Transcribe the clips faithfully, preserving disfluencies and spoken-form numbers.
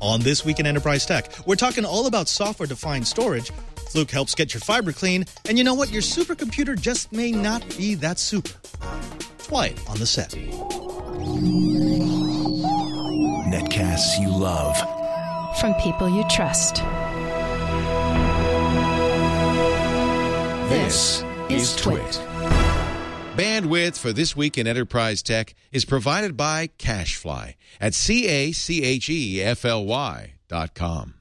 On This Week in Enterprise Tech, we're talking all about software-defined storage. Fluke helps get your fiber clean, and you know what? Your supercomputer just may not be that super. Twight on the set. Netcasts you love. From people you trust. This is Twit. Bandwidth for This Week in Enterprise Tech is provided by CacheFly at C A C H E F L Y dot com.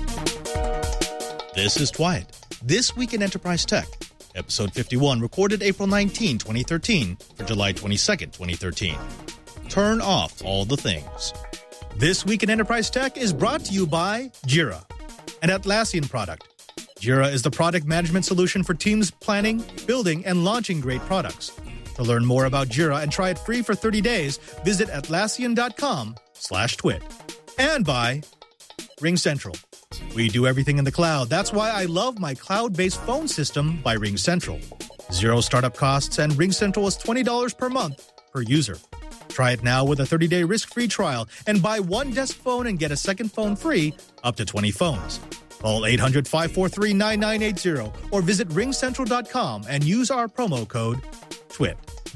This is Twight. This Week in Enterprise Tech, episode fifty-one, recorded April nineteenth, twenty thirteen, for July twenty-second, twenty thirteen. Turn off all the things. This Week in Enterprise Tech is brought to you by Jira, an Atlassian product. Jira is the product management solution for teams planning, building, and launching great products. To learn more about Jira and try it free for thirty days, visit Atlassian.com slash twit. And by RingCentral. We do everything in the cloud. That's why I love my cloud-based phone system by RingCentral. Zero startup costs, and RingCentral is twenty dollars per month per user. Try it now with a thirty-day risk-free trial and buy one desk phone and get a second phone free up to twenty phones. Call eight hundred, five four three, nine nine eight zero or visit ring central dot com and use our promo code TWIT.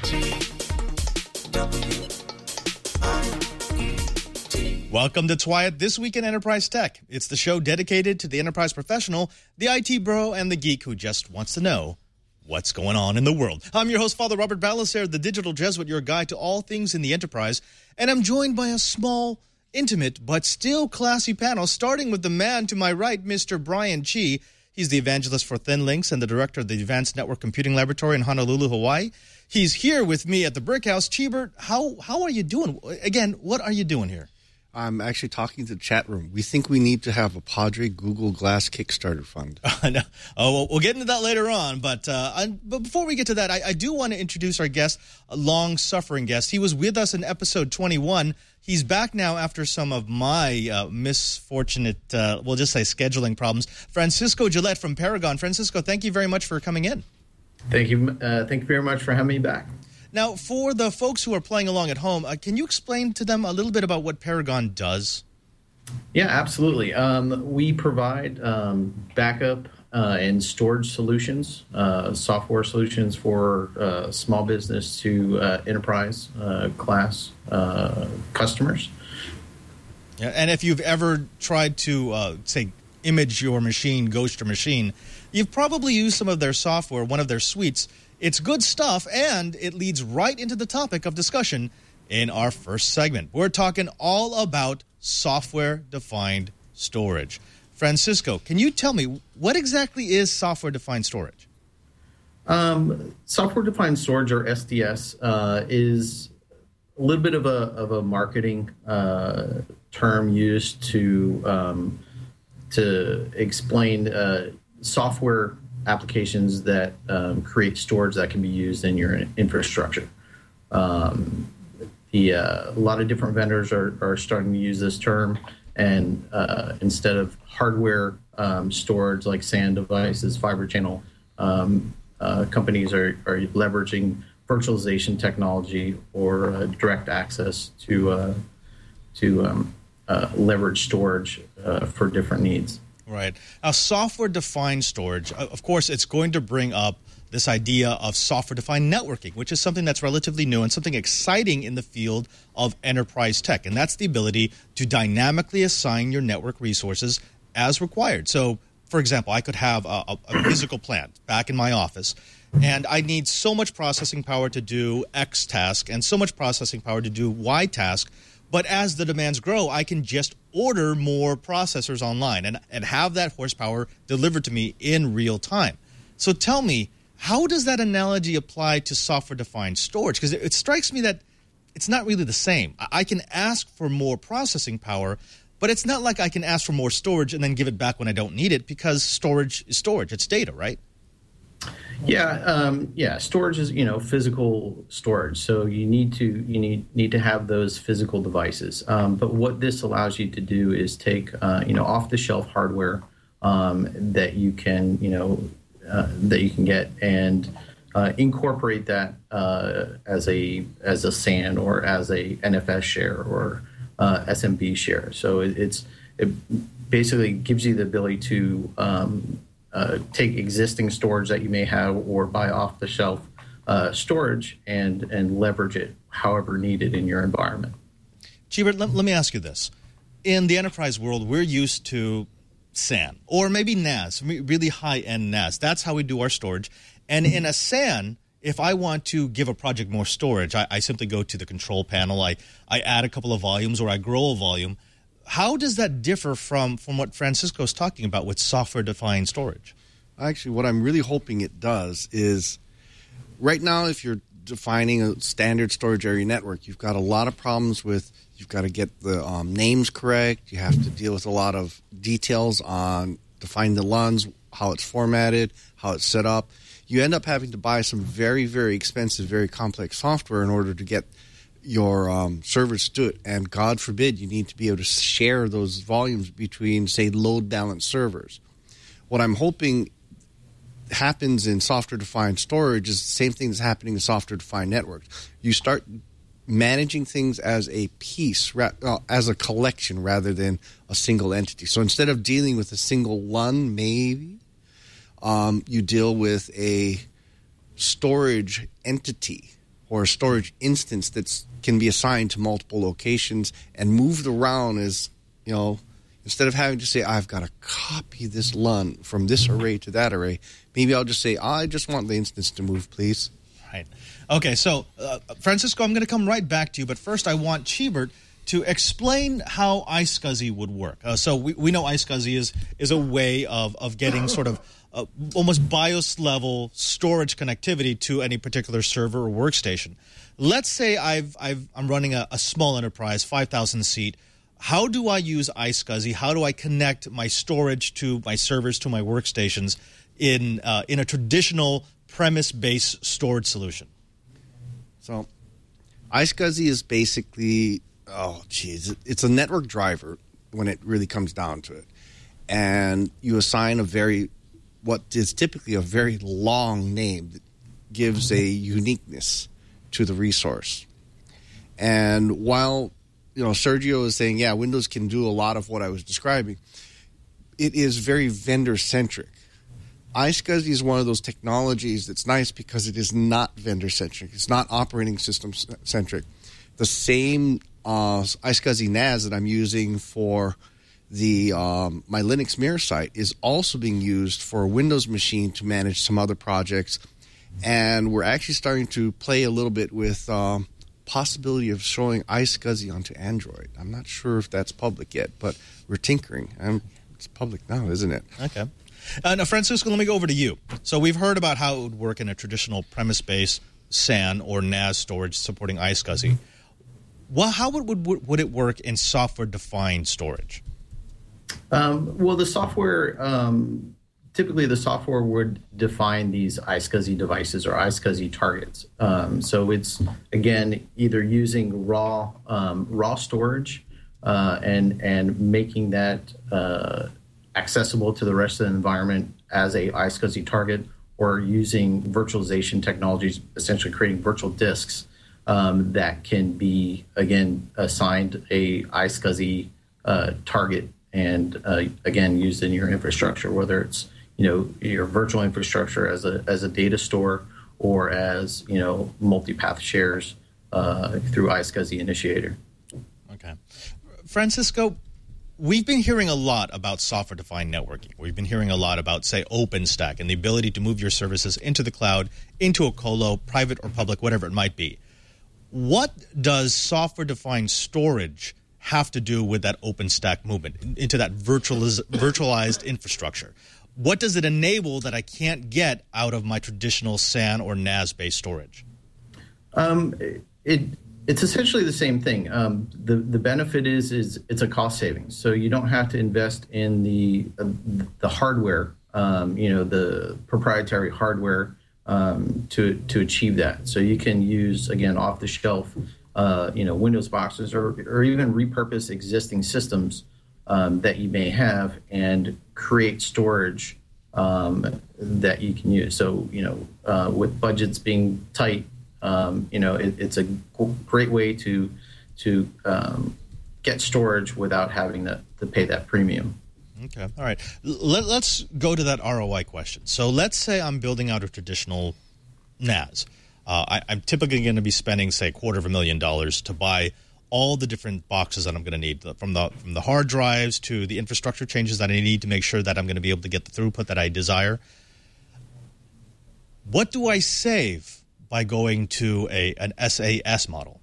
Welcome to Twight, This Week in Enterprise Tech. It's the show dedicated to the enterprise professional, the I T bro, and the geek who just wants to know what's going on in the world. I'm your host, Father Robert Balacer, the digital Jesuit, your guide to all things in the enterprise, and I'm joined by a small, intimate, but still classy panel, starting with the man to my right, Mister Brian Chi. He's the evangelist for ThinLinks and the director of the Advanced Network Computing Laboratory in Honolulu, Hawaii. He's here with me at the Brick House. Chibert, how, how are you doing? Again, what are you doing here? I'm actually talking to the chat room. We think we need to have a Padre Google Glass Kickstarter fund. Uh, no. Oh, well, we'll get into that later on. But uh, I, but before we get to that, I, I do want to introduce our guest, a long-suffering guest. He was with us in episode twenty-one. He's back now after some of my uh, misfortunate, uh, we'll just say scheduling problems. Francisco Gillette from Paragon. Francisco, thank you very much for coming in. Thank you. Uh, thank you very much for having me back. Now, for the folks who are playing along at home, uh, can you explain to them a little bit about what Paragon does? Yeah, absolutely. Um, we provide um, backup uh, and storage solutions, uh, software solutions for uh, small business to uh, enterprise uh, class uh, customers. Yeah, and if you've ever tried to, uh, say, image your machine, ghost your machine, you've probably used some of their software, one of their suites. It's good stuff, and it leads right into the topic of discussion in our first segment. We're talking all about software-defined storage. Francisco, can you tell me, what exactly is software-defined storage? Um, software-defined storage, or S D S, uh, is a little bit of a of a marketing uh, term used to um, to explain uh, software applications that um, create storage that can be used in your infrastructure. Um, the uh, a lot of different vendors are, are starting to use this term, and uh, instead of hardware um, storage like S A N devices, fiber channel, um, uh, companies are, are leveraging virtualization technology or uh, direct access to uh, to um, uh, leverage storage uh, for different needs. Right. Now, software-defined storage, of course, it's going to bring up this idea of software-defined networking, which is something that's relatively new and something exciting in the field of enterprise tech. And that's the ability to dynamically assign your network resources as required. So, for example, I could have a, a, a physical plant back in my office, and I need so much processing power to do X task and so much processing power to do Y task. But as the demands grow, I can just order more processors online and, and have that horsepower delivered to me in real time. So tell me, how does that analogy apply to software-defined storage? Because it, it strikes me that it's not really the same. I, I can ask for more processing power, but it's not like I can ask for more storage and then give it back when I don't need it, because storage is storage. It's data, right? Yeah, um, yeah. Storage is, you know, physical storage. So you need to you need need to have those physical devices. Um, but what this allows you to do is take, uh, you know, off the shelf hardware um, that you can, you know, uh, that you can get and uh, incorporate that uh, as a as a S A N or as a N F S share or uh, S M B share. So it, it's it basically gives you the ability to um, uh, take existing storage that you may have or buy off the shelf uh, storage and and leverage it however needed in your environment. Cheebert, let, let me ask you this. In the enterprise world, we're used to S A N or maybe N A S, really high-end N A S. That's how we do our storage. And in a S A N, if I want to give a project more storage, I, I simply go to the control panel, I, I add a couple of volumes or I grow a volume. How does that differ from, from what Francisco is talking about with software-defined storage? Actually, what I'm really hoping it does is, right now, if you're defining a standard storage area network, you've got a lot of problems with, you've got to get the um, names correct, you have to deal with a lot of details on defining the L U Ns, how it's formatted, how it's set up. You end up having to buy some very, very expensive, very complex software in order to get your um, servers to it. And God forbid you need to be able to share those volumes between, say, load balanced servers. What I'm hoping happens in software-defined storage is the same thing that's happening in software-defined networks. You start managing things as a piece, uh, as a collection rather than a single entity. So instead of dealing with a single L U N, maybe, um, you deal with a storage entity or a storage instance that can be assigned to multiple locations and moved around as, you know, instead of having to say, I've got to copy this L U N from this array to that array, maybe I'll just say, I just want the instance to move, please. Right. Okay, so, uh, Francisco, I'm going to come right back to you, but first I want Cheebert to explain how iSCSI would work. Uh, so we, we know iSCSI is, is a way of, of getting sort of uh, almost BIOS-level storage connectivity to any particular server or workstation. Let's say I've, I've, I'm running a, a small enterprise, five thousand seat. How do I use iSCSI? How do I connect my storage to my servers, to my workstations in uh, in a traditional premise-based storage solution? So iSCSI is basically, oh, geez, it's a network driver when it really comes down to it. And you assign a very, what is typically a very long name that gives a uniqueness to the resource. And while, you know, Sergio is saying, yeah, Windows can do a lot of what I was describing, it is very vendor-centric. iSCSI is one of those technologies that's nice because it is not vendor-centric. It's not operating system-centric. The same uh, iSCSI N A S that I'm using for the um, my Linux Mirror site is also being used for a Windows machine to manage some other projects. And we're actually starting to play a little bit with um, possibility of showing iSCSI onto Android. I'm not sure if that's public yet, but we're tinkering. Um, it's public now, isn't it? Okay. Uh, now, Francisco, let me go over to you. So we've heard about how it would work in a traditional premise-based S A N or N A S storage supporting iSCSI. Well, how would, would, would it work in software-defined storage? Um, well, the software, um, typically the software would define these iSCSI devices or iSCSI targets. Um, so it's, again, either using raw um, raw storage uh, and, and making that uh, accessible to the rest of the environment as a iSCSI target, or using virtualization technologies, essentially creating virtual disks um, that can be, again, assigned a iSCSI uh, target and, uh, again, used in your infrastructure, whether it's, you know, your virtual infrastructure as a as a data store or as, you know, multipath shares uh, through iSCSI Initiator. Okay. Francisco, we've been hearing a lot about software-defined networking. We've been hearing a lot about, say, OpenStack and the ability to move your services into the cloud, into a colo, private or public, whatever it might be. What does software-defined storage have to do with that OpenStack movement, into that virtualiz- virtualized infrastructure? What does it enable that I can't get out of my traditional S A N or N A S-based storage? Um, it It's essentially the same thing. Um, the the benefit is is it's a cost savings, so you don't have to invest in the uh, the hardware, um, you know, the proprietary hardware um, to to achieve that. So you can use, again, off the shelf, uh, you know, Windows boxes or or even repurpose existing systems um, that you may have and create storage um, that you can use. So, you know, uh, with budgets being tight. Um, you know, it, it's a great way to to um, get storage without having to, to pay that premium. Okay. All right. Let, let's go to that R O I question. So let's say I'm building out a traditional N A S. Uh, I, I'm typically going to be spending, say, a quarter of a million dollars to buy all the different boxes that I'm going to need, from the from the hard drives to the infrastructure changes that I need to make sure that I'm going to be able to get the throughput that I desire. What do I save by going to a an S A S model?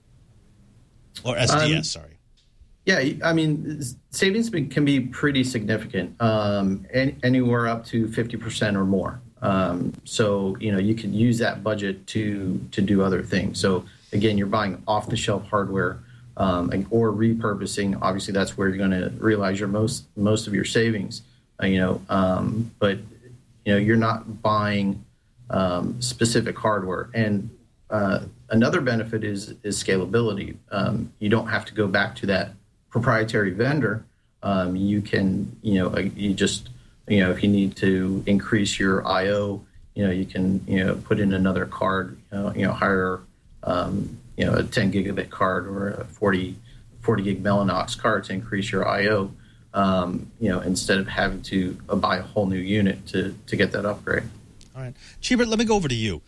Or S D S, um, sorry. Yeah, I mean, savings can be pretty significant, um, any, anywhere up to fifty percent or more. Um, so, you know, you could use that budget to to do other things. So, again, you're buying off-the-shelf hardware um, and, or repurposing. Obviously, that's where you're going to realize your most most of your savings, uh, you know. Um, but, you know, you're not buying um, specific hardware. And uh, another benefit is, is scalability. Um, you don't have to go back to that proprietary vendor. Um, you can, you know, you just, you know, if you need to increase your I O, you know, you can, you know, put in another card, you know, you know hire, um, you know, a ten gigabit card or a forty, forty gig Mellanox card to increase your I O, um, you know, instead of having to uh, buy a whole new unit to, to get that upgrade. All right. Cheebert, let me go over to you.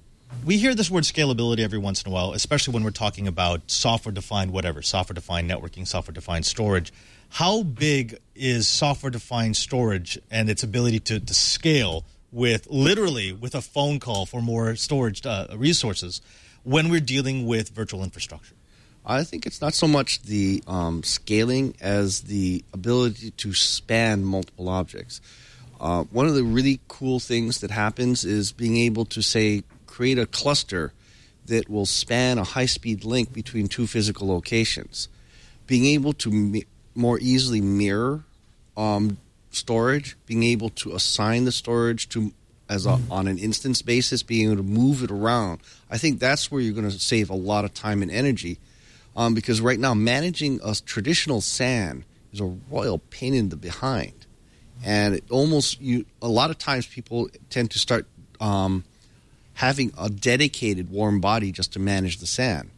We hear this word scalability every once in a while, especially when we're talking about software-defined whatever, software-defined networking, software-defined storage. How big is software-defined storage and its ability to, to scale with literally with a phone call for more storage uh, resources when we're dealing with virtual infrastructure? I think it's not so much the um, scaling as the ability to span multiple objects. Uh, one of the really cool things that happens is being able to, say, create a cluster that will span a high-speed link between two physical locations. Being able to mi- more easily mirror um, storage, being able to assign the storage to as a, on an instance basis, being able to move it around. I think that's where you're going to save a lot of time and energy, um, because right now managing a traditional S A N is a royal pain in the behind, and it almost you a lot of times people tend to start um, having a dedicated warm body just to manage the S A N.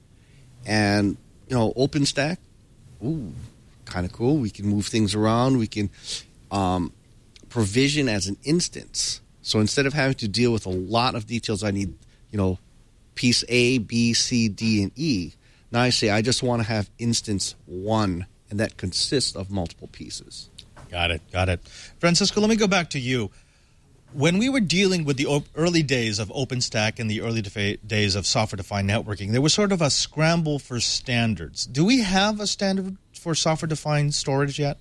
And, you know, OpenStack, ooh, kind of cool. We can move things around. We can um, provision as an instance. So instead of having to deal with a lot of details, I need, you know, piece A, B, C, D, and E. Now I say I just want to have instance one, and that consists of multiple pieces. Got it, got it. Francisco, let me go back to you. When we were dealing with the early days of OpenStack and the early days of software-defined networking, there was sort of a scramble for standards. Do we have a standard for software-defined storage yet?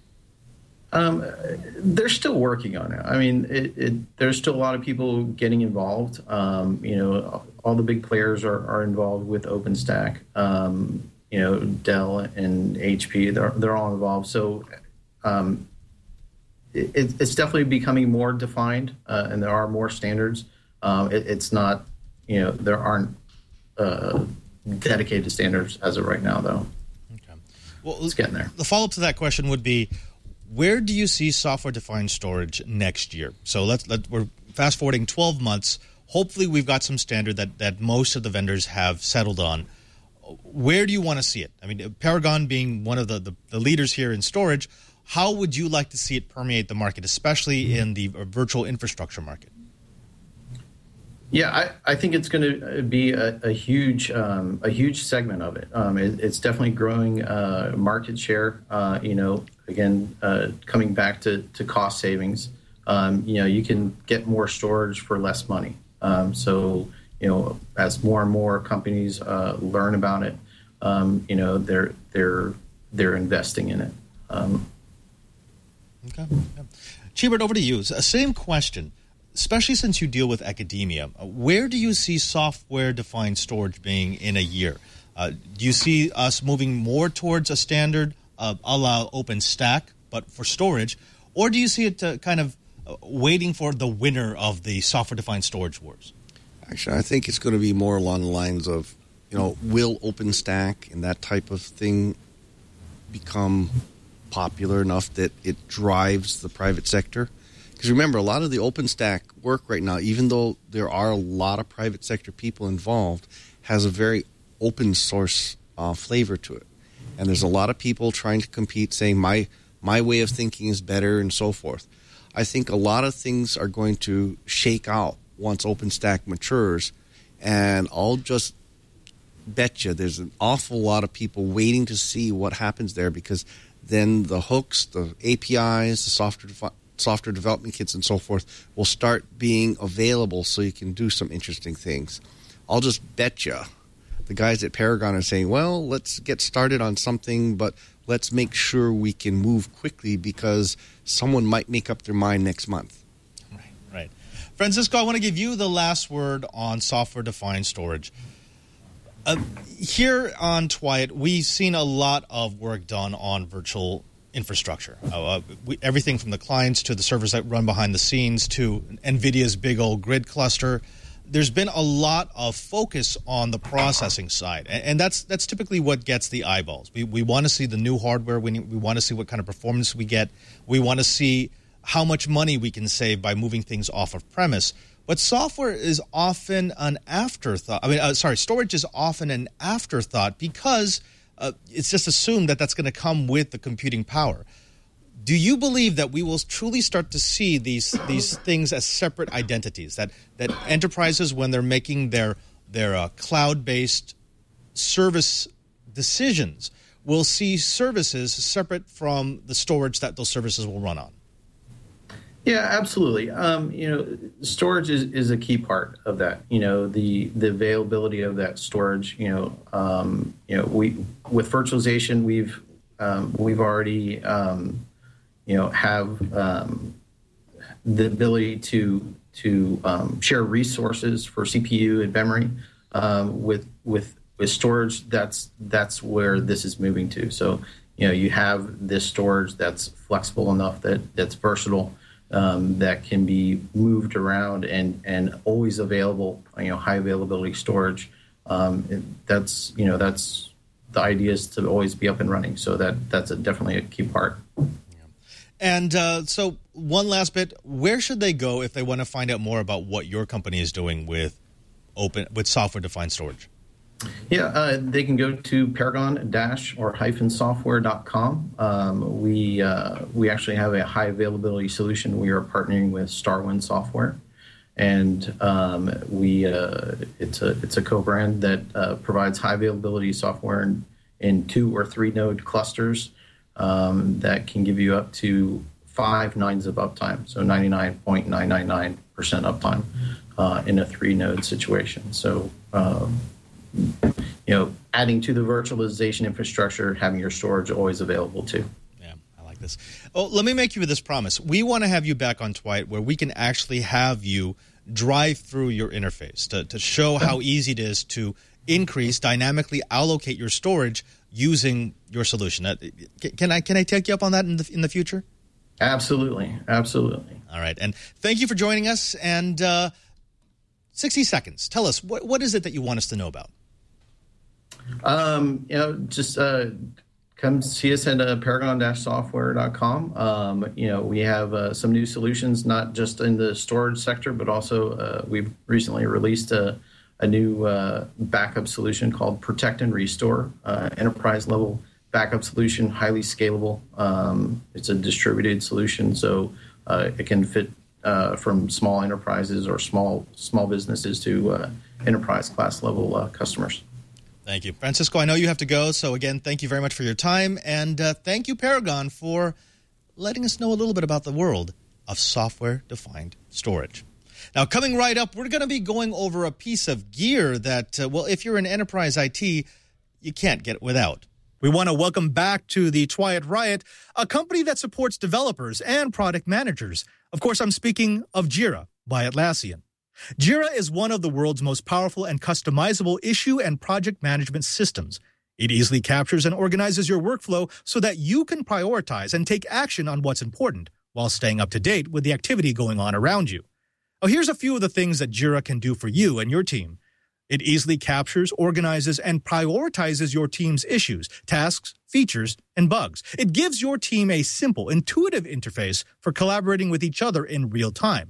Um, they're still working on it. I mean, it, it, there's still a lot of people getting involved. Um, you know, all the big players are, are involved with OpenStack. Um, you know, Dell and H P, they're, they're all involved. So um, it, it's definitely becoming more defined, uh, and there are more standards. Um, it, it's not, you know, there aren't uh, dedicated standards as of right now, though. Okay. Well, it's getting there. The follow-up to that question would be, where do you see software-defined storage next year? So let's let we're fast forwarding twelve months. Hopefully, we've got some standard that, that most of the vendors have settled on. Where do you want to see it? I mean, Paragon being one of the, the, the leaders here in storage, how would you like to see it permeate the market, especially in the virtual infrastructure market? Yeah, I, I think it's going to be a, a huge um, a huge segment of it. Um, it it's definitely growing uh, market share. Uh, you know, again, uh, coming back to, to cost savings. Um, you know, you can get more storage for less money. Um, so, you know, as more and more companies uh, learn about it, um, you know, they're they're they're investing in it. Um, okay, yeah. Cheebert, over to you. Same question. Especially since you deal with academia, where do you see software-defined storage being in a year? Uh, do you see us moving more towards a standard uh, a la OpenStack, but for storage? Or do you see it uh, kind of uh, waiting for the winner of the software-defined storage wars? Actually, I think it's going to be more along the lines of, you know, will OpenStack and that type of thing become popular enough that it drives the private sector? Because remember, a lot of the OpenStack work right now, even though there are a lot of private sector people involved, has a very open source uh, flavor to it. And there's a lot of people trying to compete, saying my my way of thinking is better and so forth. I think a lot of things are going to shake out once OpenStack matures, and I'll just bet you there's an awful lot of people waiting to see what happens there, because then the hooks, the A P Is, the software defi- software development kits and so forth will start being available so you can do some interesting things. I'll just bet you the guys at Paragon are saying, well, let's get started on something, but let's make sure we can move quickly because someone might make up their mind next month. Right, right. Francisco, I want to give you the last word on software-defined storage. Uh, here on Twyat, we've seen a lot of work done on virtual infrastructure. Uh, uh, we, everything from the clients to the servers that run behind the scenes to NVIDIA's big old grid cluster. There's been a lot of focus on the processing side, and, and that's that's typically what gets the eyeballs. We we want to see the new hardware. We we want to see what kind of performance we get. We want to see how much money we can save by moving things off of premise. But software is often an afterthought. I mean, uh, sorry, storage is often an afterthought because uh, it's just assumed that that's going to come with the computing power. Do you believe that we will truly start to see these these things as separate identities? That that enterprises, when they're making their their uh, cloud-based service decisions, will see services separate from the storage that those services will run on? Yeah, absolutely. Um, you know, storage is, is a key part of that. You know, the the availability of that storage. You know, um, you know, we with virtualization, we've um, we've already um, you know have um, the ability to to um, share resources for C P U and memory um, with with with storage. That's that's where this is moving to. So you know, you have this storage that's flexible enough that that's versatile. Um, that can be moved around and, and always available, you know, high availability storage. Um, that's, you know, that's the idea is to always be up and running. So that that's a, definitely a key part. And uh, so one last bit, where should they go if they want to find out more about what your company is doing with open with software-defined storage? Yeah, uh, they can go to paragon dash or hyphen software dot com. Um, we uh, we actually have a high availability solution. We are partnering with Starwind Software, and um, we uh, it's a it's a co-brand that uh, provides high availability software in, in two or three node clusters um, that can give you up to five nines of uptime, so ninety-nine point nine nine nine percent uptime uh, in a three node situation. So. Um, You know, adding to the virtualization infrastructure, having your storage always available too. Yeah, I like this. Oh, let me make you this promise. We want to have you back on Twyat where we can actually have you drive through your interface to, to show how easy it is to increase, dynamically allocate your storage using your solution. Uh, Can I can I take you up on that in the in the future? Absolutely, absolutely. All right, and thank you for joining us. And uh, sixty seconds. Tell us what what is it that you want us to know about? Um, you know, just uh, come see us at uh, paragon dash software dot com. Um, you know, we have uh, some new solutions, not just in the storage sector, but also uh, we've recently released a, a new uh, backup solution called Protect and Restore, uh, enterprise level backup solution, highly scalable. Um, it's a distributed solution, so uh, it can fit uh, from small enterprises or small small businesses to uh, enterprise class level uh, customers. Thank you. Francisco, I know you have to go, so again, thank you very much for your time, and uh, thank you, Paragon, for letting us know a little bit about the world of software-defined storage. Now, coming right up, we're going to be going over a piece of gear that, uh, well, if you're in enterprise I T, you can't get without. We want to welcome back to the Twyat Riot a company that supports developers and product managers. Of course, I'm speaking of Jira by Atlassian. Jira is one of the world's most powerful and customizable issue and project management systems. It easily captures and organizes your workflow so that you can prioritize and take action on what's important while staying up to date with the activity going on around you. Now, here's a few of the things that Jira can do for you and your team. It easily captures, organizes, and prioritizes your team's issues, tasks, features, and bugs. It gives your team a simple, intuitive interface for collaborating with each other in real time.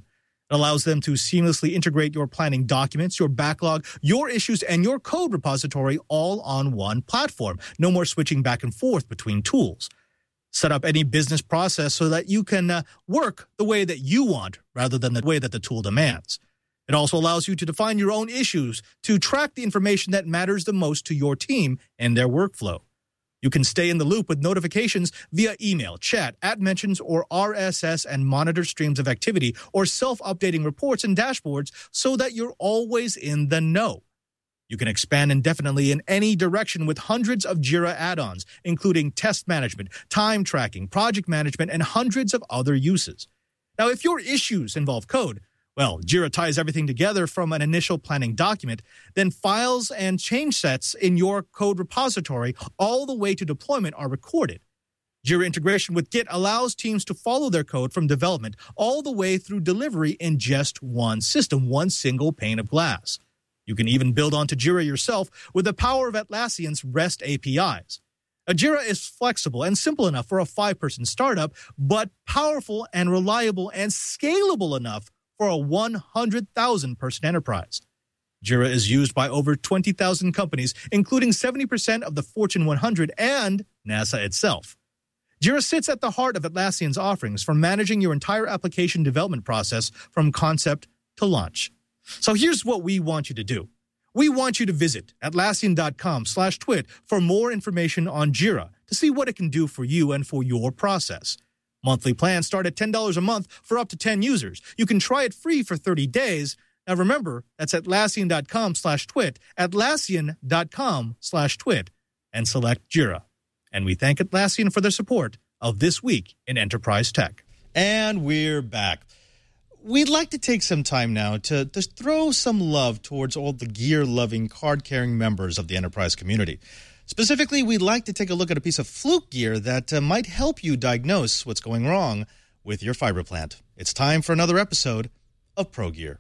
It allows them to seamlessly integrate your planning documents, your backlog, your issues, and your code repository all on one platform. No more switching back and forth between tools. Set up any business process so that you can uh, work the way that you want rather than the way that the tool demands. It also allows you to define your own issues to track the information that matters the most to your team and their workflow. You can stay in the loop with notifications via email, chat, at mentions, or R S S and monitor streams of activity or self-updating reports and dashboards so that you're always in the know. You can expand indefinitely in any direction with hundreds of Jira add-ons, including test management, time tracking, project management, and hundreds of other uses. Now, if your issues involve code, well, Jira ties everything together from an initial planning document, then files and change sets in your code repository all the way to deployment are recorded. Jira integration with Git allows teams to follow their code from development all the way through delivery in just one system, one single pane of glass. You can even build onto Jira yourself with the power of Atlassian's REST A P Is. Jira is flexible and simple enough for a five-person startup, but powerful and reliable and scalable enough for a one hundred thousand person enterprise. Jira is used by over twenty thousand companies, including seventy percent of the Fortune one hundred and NASA itself. Jira sits at the heart of Atlassian's offerings for managing your entire application development process from concept to launch. So here's what we want you to do. We want you to visit Atlassian.com slash twit for more information on Jira to see what it can do for you and for your process. Monthly plans start at ten dollars a month for up to ten users. You can try it free for thirty days. Now remember, that's Atlassian.com slash twit, Atlassian.com slash twit, and select Jira. And we thank Atlassian for their support of This Week in Enterprise Tech. And we're back. We'd like to take some time now to, to throw some love towards all the gear-loving, card-carrying members of the enterprise community. Specifically, we'd like to take a look at a piece of Fluke gear that uh, might help you diagnose what's going wrong with your fiber plant. It's time for another episode of Pro Gear.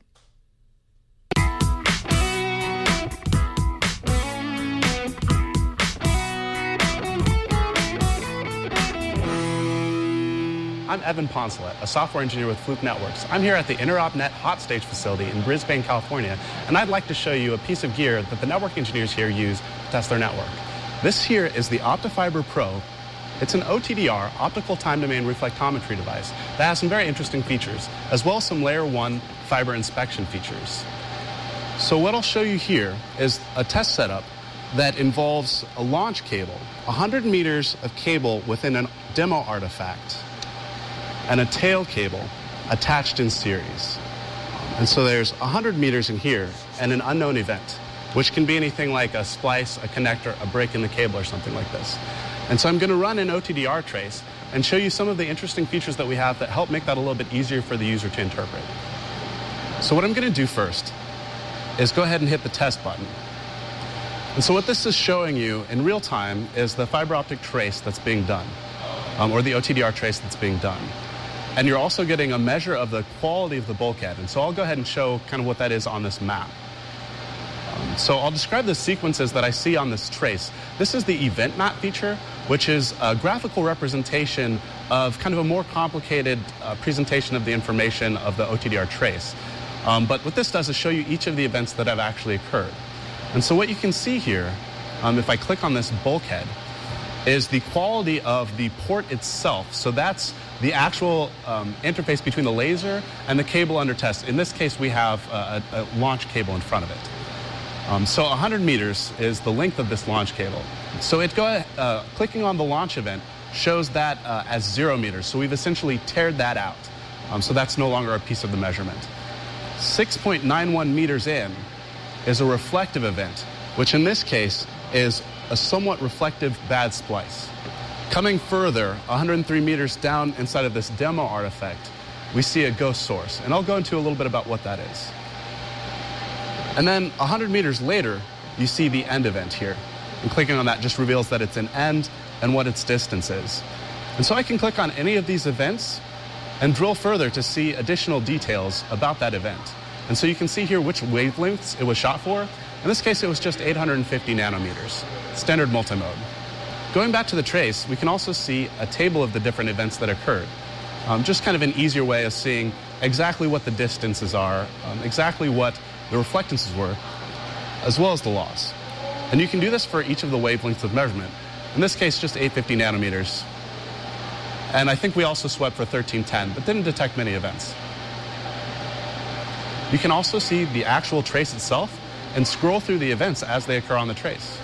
I'm Evan Poncelet, a software engineer with Fluke Networks. I'm here at the InteropNet Hot Stage facility in Brisbane, California, and I'd like to show you a piece of gear that the network engineers here use to test their network. This here is the OptiFiber Pro. It's an O T D R, optical time-domain reflectometry device, that has some very interesting features, as well as some layer one fiber inspection features. So what I'll show you here is a test setup that involves a launch cable, one hundred meters of cable within a demo artifact, and a tail cable attached in series. And so there's one hundred meters in here and an unknown event, which can be anything like a splice, a connector, a break in the cable, or something like this. And so I'm going to run an O T D R trace and show you some of the interesting features that we have that help make that a little bit easier for the user to interpret. So what I'm going to do first is go ahead and hit the test button. And so what this is showing you in real time is the fiber optic trace that's being done, um, or the O T D R trace that's being done. And you're also getting a measure of the quality of the bulkhead. And so I'll go ahead and show kind of what that is on this map. Um, so I'll describe the sequences that I see on this trace. This is the event map feature, which is a graphical representation of kind of a more complicated uh, presentation of the information of the O T D R trace. Um, but what this does is show you each of the events that have actually occurred. And so what you can see here, um, if I click on this bulkhead, is the quality of the port itself. So that's the actual um, interface between the laser and the cable under test. In this case, we have a, a launch cable in front of it. Um, so one hundred meters is the length of this launch cable. So it go, uh, clicking on the launch event shows that uh, as zero meters. So we've essentially teared that out. Um, so that's no longer a piece of the measurement. six point nine one meters in is a reflective event, which in this case is a somewhat reflective bad splice. Coming further, one hundred three meters down inside of this demo artifact, we see a ghost source. And I'll go into a little bit about what that is. And then one hundred meters later, you see the end event here. And clicking on that just reveals that it's an end and what its distance is. And so I can click on any of these events and drill further to see additional details about that event. And so you can see here which wavelengths it was shot for. In this case, it was just eight hundred fifty nanometers, standard multimode. Going back to the trace, we can also see a table of the different events that occurred. Um, just kind of an easier way of seeing exactly what the distances are, um, exactly what the reflectances were, as well as the loss. And you can do this for each of the wavelengths of measurement. In this case, just eight hundred fifty nanometers. And I think we also swept for thirteen ten, but didn't detect many events. You can also see the actual trace itself and scroll through the events as they occur on the trace.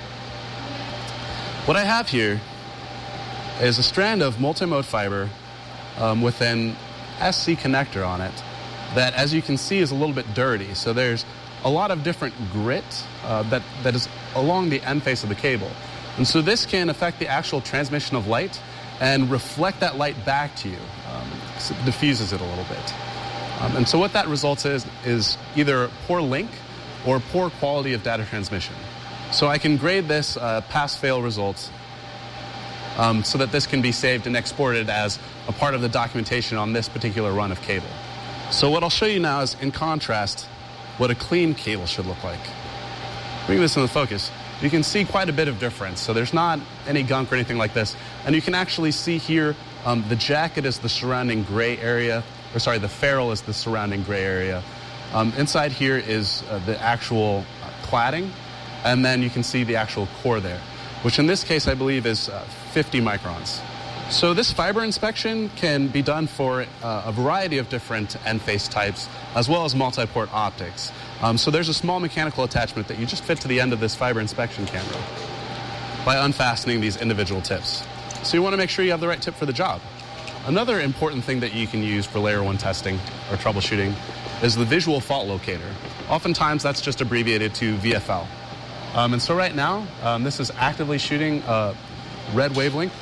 What I have here is a strand of multi-mode fiber um, with an S C connector on it that, as you can see, is a little bit dirty. So there's a lot of different grit uh, that, that is along the end face of the cable. And so this can affect the actual transmission of light and reflect that light back to you. Um, so it diffuses it a little bit. Um, and so what that results is, is either poor link or poor quality of data transmission. So I can grade this uh, pass-fail results um, so that this can be saved and exported as a part of the documentation on this particular run of cable. So what I'll show you now is, in contrast, what a clean cable should look like. Bring this into focus. You can see quite a bit of difference. So there's not any gunk or anything like this. And you can actually see here um, the jacket is the surrounding gray area, or sorry, the ferrule is the surrounding gray area. Um, inside here is uh, the actual uh, cladding, and then you can see the actual core there, which in this case I believe is uh, fifty microns. So this fiber inspection can be done for uh, a variety of different end face types, as well as multi-port optics. Um, so there's a small mechanical attachment that you just fit to the end of this fiber inspection camera by unfastening these individual tips. So you want to make sure you have the right tip for the job. Another important thing that you can use for layer one testing or troubleshooting is the visual fault locator. Oftentimes that's just abbreviated to V F L. Um, and so right now, um, this is actively shooting a red wavelength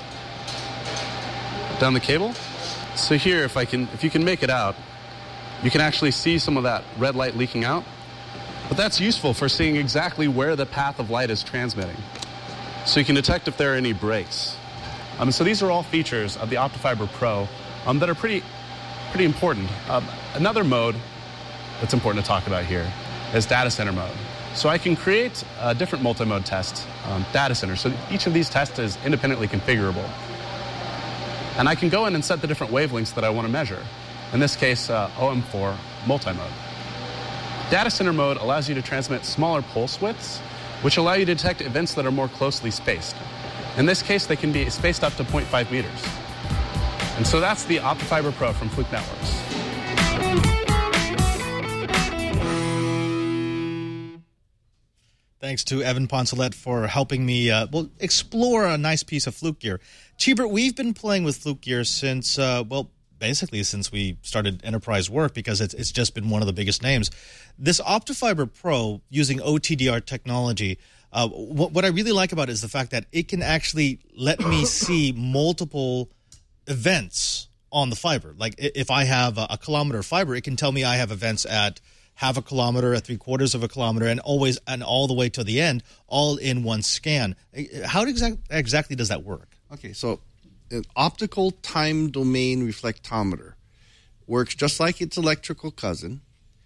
down the cable. So here, if I can, if you can make it out, you can actually see some of that red light leaking out. But that's useful for seeing exactly where the path of light is transmitting. So you can detect if there are any breaks. Um, so these are all features of the OptiFiber Pro um, that are pretty, pretty important. Um, another mode that's important to talk about here is data center mode. So I can create a different multi-mode test um, data center. So each of these tests is independently configurable. And I can go in and set the different wavelengths that I want to measure. In this case, uh, O M four multi-mode. Data center mode allows you to transmit smaller pulse widths, which allow you to detect events that are more closely spaced. In this case, they can be spaced up to zero point five meters. And so that's the OptiFiber Pro from Fluke Networks. Thanks to Evan Poncelet for helping me uh, well explore a nice piece of Fluke gear. Cheebert, we've been playing with Fluke gear since, uh, well, basically since we started enterprise work, because it's, it's just been one of the biggest names. This OptiFiber Pro, using O T D R technology, uh, what, what I really like about it is the fact that it can actually let me see multiple events on the fiber. Like if I have a, a kilometer of fiber, it can tell me I have events at half a kilometer, at three quarters of a kilometer, and always and all the way to the end, all in one scan. How exact, exactly does that work? Okay, so an optical time domain reflectometer works just like its electrical cousin,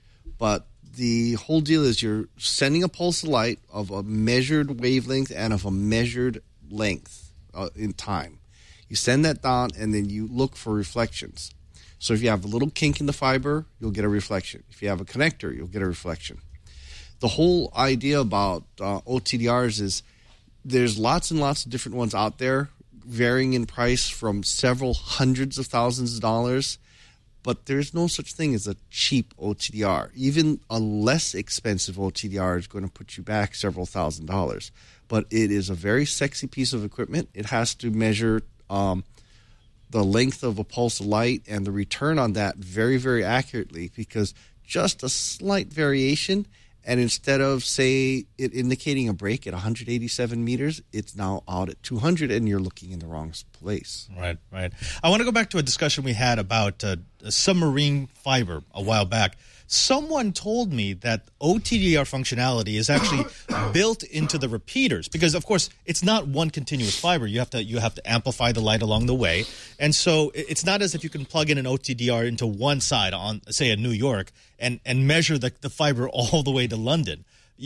but the whole deal is you're sending a pulse of light of a measured wavelength and of a measured length uh, in time. You send that down, and then you look for reflections. So if you have a little kink in the fiber, you'll get a reflection. If you have a connector, you'll get a reflection. The whole idea about uh, O T D Rs is there's lots and lots of different ones out there, varying in price from several hundreds of thousands of dollars, but there's no such thing as a cheap O T D R. Even a less expensive O T D R is going to put you back several thousand dollars. But it is a very sexy piece of equipment. It has to measure um, the length of a pulse of light and the return on that very, very accurately, because just a slight variation, and instead of, say, it indicating a break at one hundred eighty-seven meters, it's now out at two hundred, and you're looking in the wrong place. Right, right. I want to go back to a discussion we had about uh, submarine fiber a while back. Someone told me that O T D R functionality is actually built into the repeaters, because, of course, it's not one continuous fiber. You have to you have to amplify the light along the way, and so it's not as if you can plug in an O T D R into one side on, say, in New York and and measure the the fiber all the way to London.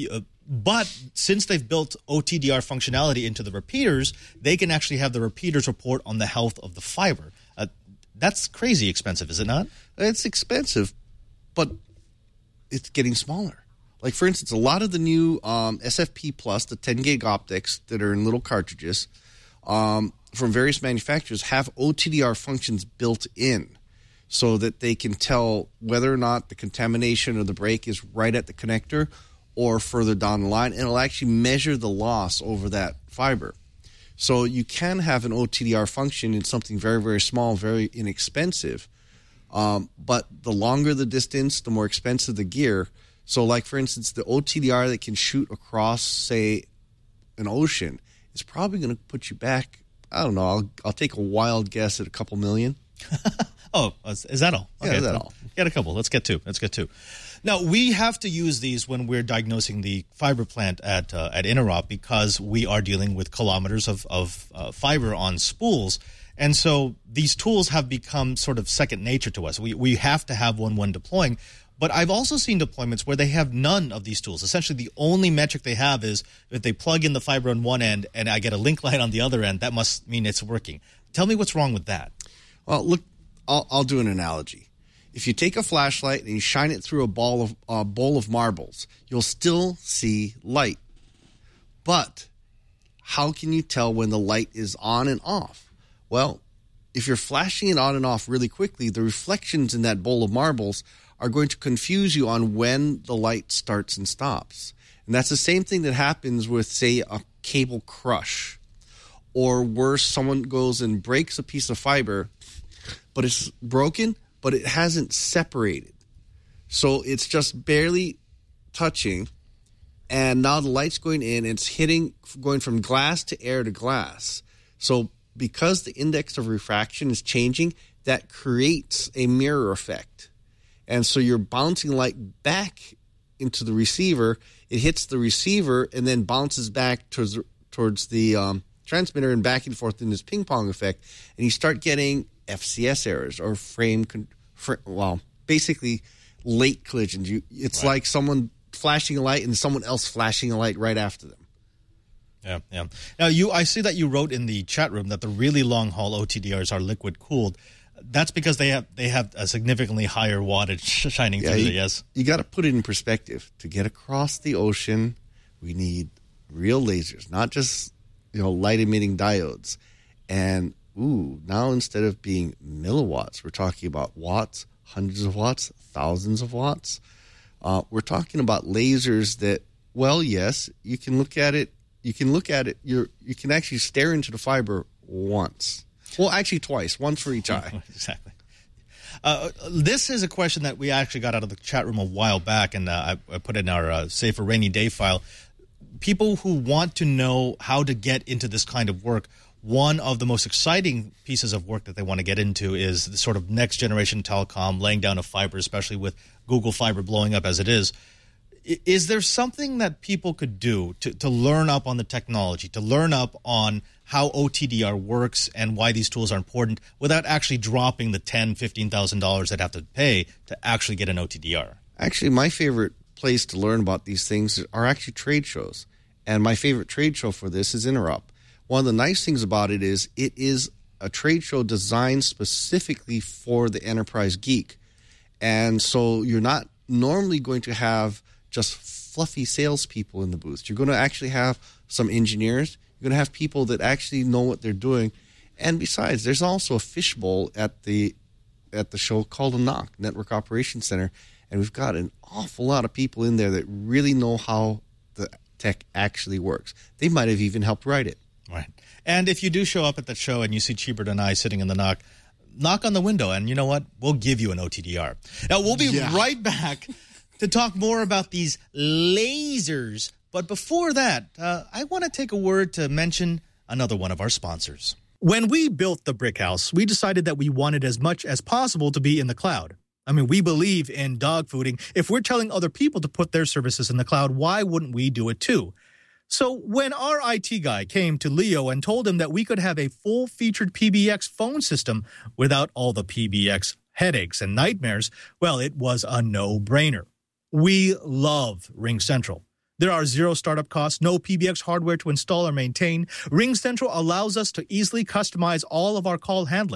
But since they've built O T D R functionality into the repeaters, they can actually have the repeaters report on the health of the fiber. Uh, That's crazy expensive, is it not? It's expensive, but it's getting smaller. Like, for instance, a lot of the new um, S F P Plus, the ten gig optics that are in little cartridges um, from various manufacturers have O T D R functions built in so that they can tell whether or not the contamination or the break is right at the connector or further down the line, and it'll actually measure the loss over that fiber. So you can have an O T D R function in something very, very small, very inexpensive. Um, but the longer the distance, the more expensive the gear. So, like, for instance, the O T D R that can shoot across, say, an ocean is probably going to put you back, I don't know, I'll, I'll take a wild guess at a couple million. Oh, is that all? Yeah, Okay, is that so all? Get a couple. Let's get two. Let's get two. Now, we have to use these when we're diagnosing the fiber plant at uh, at Interop because we are dealing with kilometers of, of uh, fiber on spools. And so these tools have become sort of second nature to us. We we have to have one when deploying. But I've also seen deployments where they have none of these tools. Essentially, the only metric they have is if they plug in the fiber on one end and I get a link light on the other end, that must mean it's working. Tell me what's wrong with that. Well, look, I'll, I'll do an analogy. If you take a flashlight and you shine it through a ball of a bowl of marbles, you'll still see light. But how can you tell when the light is on and off? Well, if you're flashing it on and off really quickly, the reflections in that bowl of marbles are going to confuse you on when the light starts and stops. And that's the same thing that happens with, say, a cable crush. Or worse, someone goes and breaks a piece of fiber, but it's broken, but it hasn't separated. So it's just barely touching, and now the light's going in, and it's hitting, going from glass to air to glass. So because the index of refraction is changing, that creates a mirror effect. And so you're bouncing light back into the receiver. It hits the receiver and then bounces back towards, towards the um, transmitter and back and forth in this ping pong effect. And you start getting F C S errors or frame, con- fr- well, basically late collisions. You, it's Right. like someone flashing a light and someone else flashing a light right after them. Yeah, yeah. Now, you, I see that you wrote in the chat room that the really long-haul O T D Rs are liquid-cooled. That's because they have they have a significantly higher wattage shining Yeah, through you, it, yes? You got to put it in perspective. To get across the ocean, we need real lasers, not just, you know, light-emitting diodes. And, ooh, now instead of being milliwatts, we're talking about watts, hundreds of watts, thousands of watts. Uh, we're talking about lasers that, well, yes, you can look at it. You can look at it. You're, you can actually stare into the fiber once. Well, actually twice, once for each eye. Exactly. Uh, this is a question that we actually got out of the chat room a while back, and uh, I, I put it in our uh, Save for Rainy Day file. People who want to know how to get into this kind of work, one of the most exciting pieces of work that they want to get into is the sort of next generation telecom, laying down of fiber, especially with Google Fiber blowing up as it is. Is there something that people could do to, to learn up on the technology, to learn up on how O T D R works and why these tools are important without actually dropping the ten thousand dollars, fifteen thousand dollars they'd have to pay to actually get an O T D R? Actually, my favorite place to learn about these things are actually trade shows. And my favorite trade show for this is Interop. One of the nice things about it is it is a trade show designed specifically for the enterprise geek. And so you're not normally going to have just fluffy salespeople in the booth. You're going to actually have some engineers. You're going to have people that actually know what they're doing. And besides, there's also a fishbowl at the at the show called a N O C, Network Operations Center. And we've got an awful lot of people in there that really know how the tech actually works. They might have even helped write it. Right. And if you do show up at that show and you see Cheebert and I sitting in the N O C, knock on the window, and you know what? We'll give you an O T D R. Now, we'll be Yeah. right back to talk more about these lasers. But before that, uh, I want to take a word to mention another one of our sponsors. When we built the Brick House, we decided that we wanted as much as possible to be in the cloud. I mean, we believe in dog fooding. If we're telling other people to put their services in the cloud, why wouldn't we do it too? So when our I T guy came to Leo and told him that we could have a full-featured P B X phone system without all the P B X headaches and nightmares, well, it was a no-brainer. We love RingCentral. There are zero startup costs, no P B X hardware to install or maintain. RingCentral allows us to easily customize all of our call handling.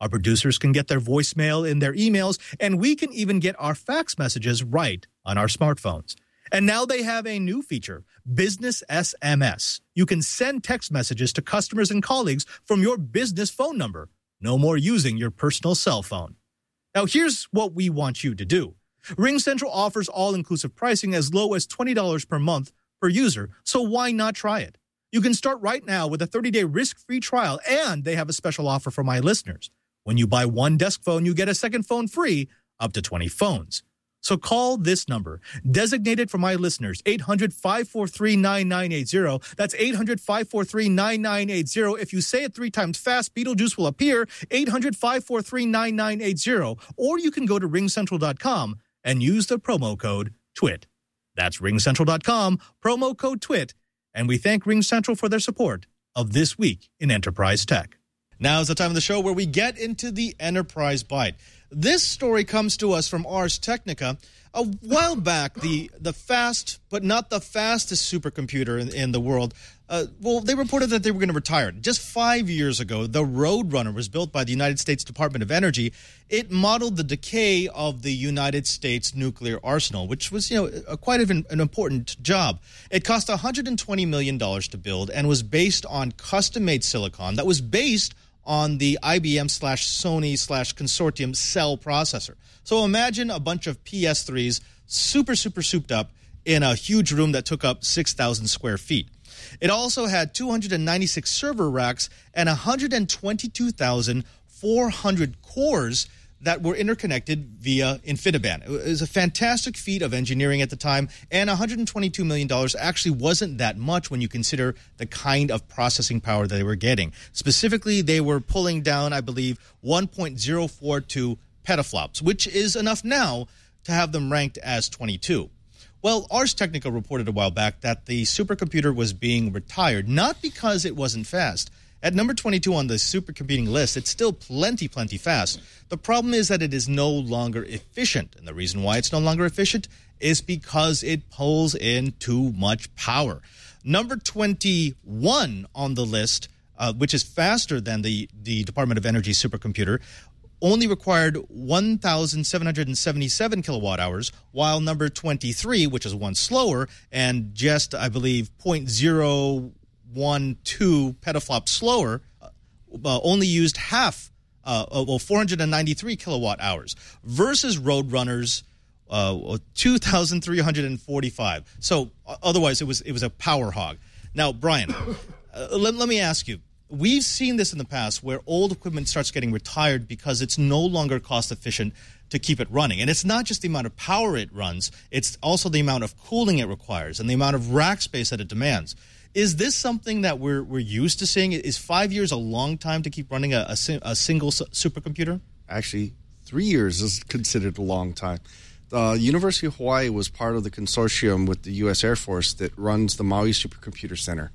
Our producers can get their voicemail in their emails, and we can even get our fax messages right on our smartphones. And now they have a new feature, Business S M S. You can send text messages to customers and colleagues from your business phone number. No more using your personal cell phone. Now, here's what we want you to do. RingCentral offers all-inclusive pricing as low as twenty dollars per month per user, so why not try it? You can start right now with a thirty-day risk-free trial, and they have a special offer for my listeners. When you buy one desk phone, you get a second phone free, up to twenty phones. So call this number, designated for my listeners, eight hundred, five four three, nine nine eight zero. That's eight hundred, five four three, nine nine eight zero. If you say it three times fast, Beetlejuice will appear, eight hundred, five four three, nine nine eight zero. Or you can go to ring central dot com and use the promo code TWIT. That's ring central dot com, promo code TWIT. And we thank RingCentral for their support of This Week in Enterprise Tech. Now is the time of the show where we get into the Enterprise Bite. This story comes to us from Ars Technica. A while back, the, the fast, but not the fastest supercomputer in, in the world, uh, well, they reported that they were going to retire. Just five years ago, the Roadrunner was built by the United States Department of Energy. It modeled the decay of the United States nuclear arsenal, which was, you know, a, quite an, an important job. It cost one hundred twenty million dollars to build and was based on custom-made silicon that was based on the I B M slash Sony slash consortium cell processor. So imagine a bunch of P S threes, super, super souped up in a huge room that took up six thousand square feet. It also had two hundred ninety-six server racks and one hundred twenty-two thousand four hundred cores that were interconnected via InfiniBand. It was a fantastic feat of engineering at the time, and one hundred twenty-two million dollars actually wasn't that much when you consider the kind of processing power that they were getting. Specifically, they were pulling down, I believe, one point zero four two petaflops, which is enough now to have them ranked as twenty-two. Well, Ars Technica reported a while back that the supercomputer was being retired, not because it wasn't fast. At number twenty-two on the supercomputing list, it's still plenty, plenty fast. The problem is that it is no longer efficient. And the reason why it's no longer efficient is because it pulls in too much power. Number twenty-one on the list, uh, which is faster than the, the Department of Energy supercomputer, only required one thousand seven hundred seventy-seven kilowatt hours, while number twenty-three, which is one slower, and just, I believe, zero point zero one two petaflops slower, uh, only used half, uh, well, four hundred ninety-three kilowatt hours, versus Roadrunner's uh, two thousand three hundred forty-five. So uh, otherwise, it was it was a power hog. Now, Brian, uh, let, let me ask you. We've seen this in the past where old equipment starts getting retired because it's no longer cost efficient to keep it running. And it's not just the amount of power it runs, it's also the amount of cooling it requires and the amount of rack space that it demands. Is this something that we're we're used to seeing? Is five years a long time to keep running a, a, a single supercomputer? Actually, three years is considered a long time. The University of Hawaii was part of the consortium with the U S Air Force that runs the Maui Supercomputer Center.